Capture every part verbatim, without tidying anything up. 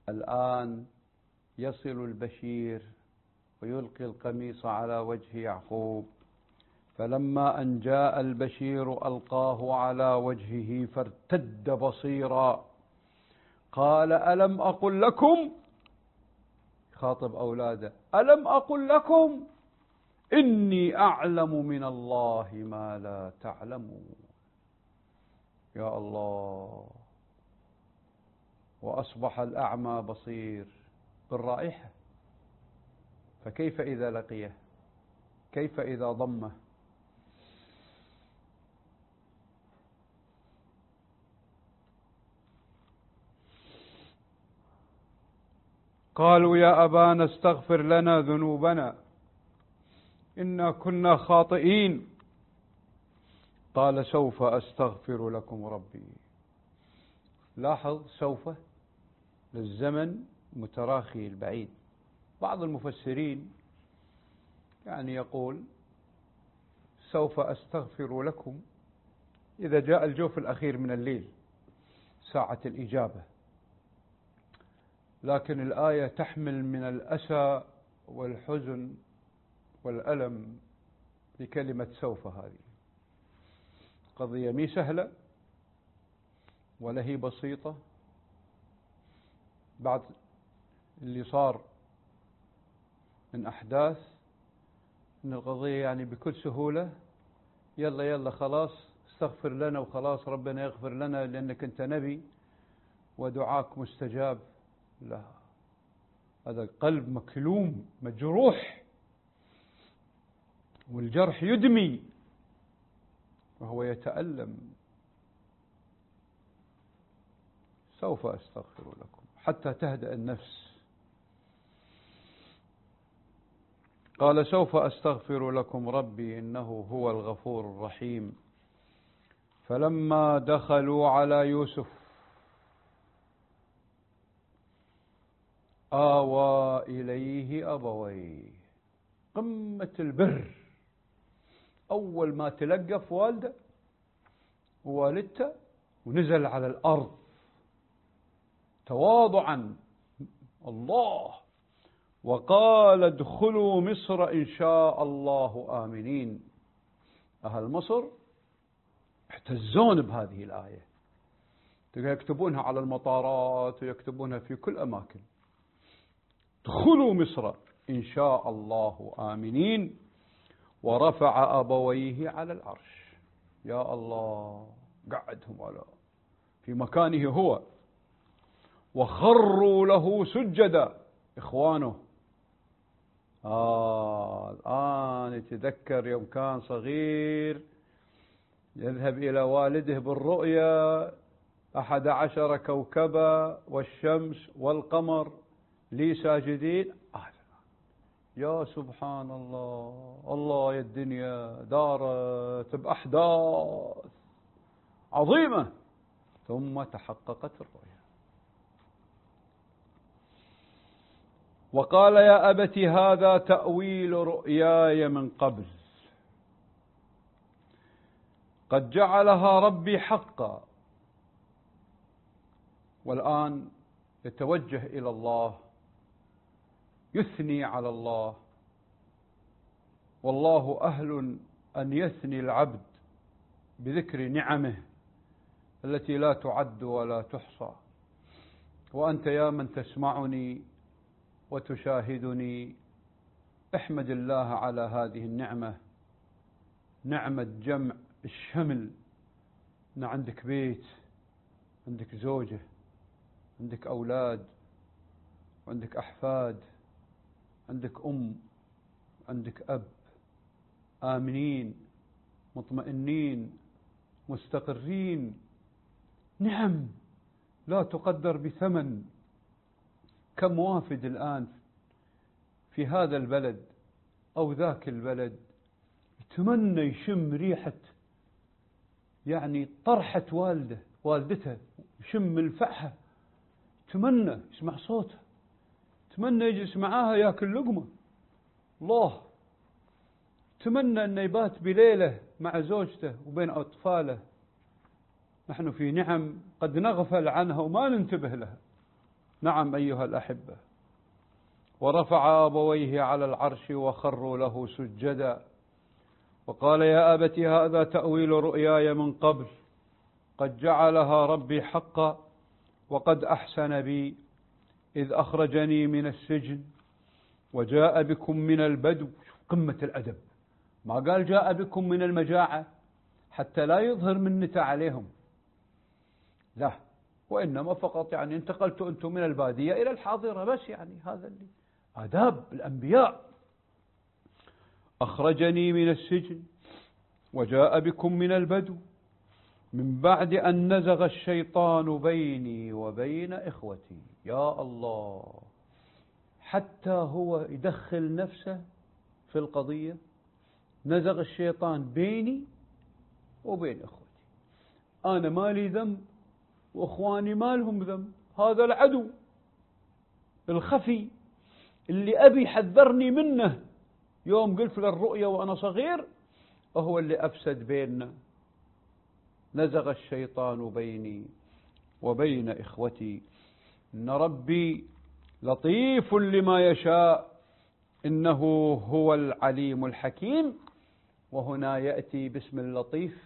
الآن يصل البشير ويلقي القميص على وجه يعقوب، فلما أن جاء البشير ألقاه على وجهه فارتد بصيرا قال ألم أقل لكم، خاطب أولاده، ألم أقل لكم إني أعلم من الله ما لا تعلمون. يا الله. وأصبح الأعمى بصير بالرائحة، فكيف إذا لقيه؟ كيف إذا ضمه؟ قالوا يا أبانا استغفر لنا ذنوبنا إنا كنا خاطئين. قال سوف أستغفر لكم ربي. لاحظ سوف للزمن متراخي البعيد. بعض المفسرين يعني يقول سوف أستغفر لكم إذا جاء الجوف الأخير من الليل ساعة الإجابة، لكن الآية تحمل من الأسى والحزن والألم بكلمة سوف. هذه قضية مي سهلة ولا هي بسيطة. بعد اللي صار من أحداث إن القضية يعني بكل سهولة يلا يلا خلاص استغفر لنا وخلاص ربنا يغفر لنا لأنك أنت نبي ودعاك مستجاب. لا، هذا قلب مكلوم مجروح، والجرح يدمي وهو يتألم. سوف أستغفر لكم حتى تهدأ النفس. قال سوف أستغفر لكم ربي إنه هو الغفور الرحيم. فلما دخلوا على يوسف آوى إليه أبويه. قمة البر. أول ما تلقف والده ووالدته ونزل على الأرض تواضعا الله وقال ادخلوا مصر إن شاء الله آمنين. أهل مصر احتزون بهذه الآية، يكتبونها على المطارات ويكتبونها في كل أماكن. ادخلوا مصر إن شاء الله آمنين. ورفع أبويه على العرش. يا الله، قعدهم على في مكانه هو، وخروا له سجدا إخوانه. آه الآن يتذكر يوم كان صغير يذهب إلى والده بالرؤيا أحد عشر كوكبا والشمس والقمر لي ساجدين. آه يا سبحان الله، الله يا الدنيا دارت بأحداث عظيمة ثم تحققت الرؤيا. وقال يا أبت هذا تأويل رؤياي من قبل قد جعلها ربي حقا. والآن يتوجه إلى الله، يثني على الله، والله أهل أن يثني العبد بذكر نعمه التي لا تعد ولا تحصى. وأنت يا من تسمعني وتشاهدني احمد الله على هذه النعمة، نعمة جمع الشمل. أن عندك بيت، عندك زوجة، عندك أولاد، عندك أحفاد، عندك أم، عندك أب، آمنين مطمئنين مستقرين. نعم لا تقدر بثمن. كم وافد الآن في هذا البلد أو ذاك البلد يتمنى يشم ريحة يعني طرحة والده والدته، يشم الفحة، تمنى يسمع صوتها، تمنى يجلس معاها ياكل لقمة. الله، تمنى أن يبات بليلة مع زوجته وبين أطفاله. نحن في نعم قد نغفل عنها وما ننتبه لها. نعم أيها الأحبة. ورفع أبويه على العرش وخروا له سجدا وقال يا أبت هذا تأويل رؤياي من قبل قد جعلها ربي حقا وقد أحسن بي إذ أخرجني من السجن وجاء بكم من البدو. قمة الأدب، ما قال جاء بكم من المجاعة حتى لا يظهر منته عليهم، لا، وإنما فقط يعني انتقلت أنتم من البادية إلى الحاضرة بس، يعني هذا اللي آداب الأنبياء. أخرجني من السجن وجاء بكم من البدو من بعد أن نزغ الشيطان بيني وبين إخوتي. يا الله، حتى هو يدخل نفسه في القضية. نزغ الشيطان بيني وبين إخوتي، أنا مالي ذنب وإخواني ما لهم ذنب، هذا العدو الخفي اللي أبي حذرني منه يوم قلت للرؤيا وأنا صغير هو اللي أفسد بيننا. نزغ الشيطان بيني وبين إخوتي إن ربي لطيف لما يشاء إنه هو العليم الحكيم. وهنا يأتي باسم اللطيف.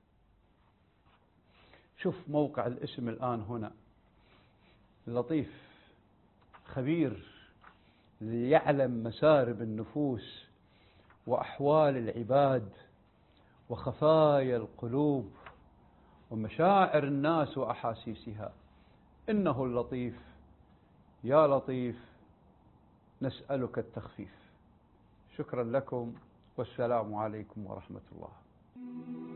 شوف موقع الاسم الآن هنا، اللطيف خبير ليعلم مسارب النفوس وأحوال العباد وخفايا القلوب ومشاعر الناس وأحاسيسها. إنه اللطيف. يا لطيف نسألك التخفيف. شكرا لكم والسلام عليكم ورحمة الله.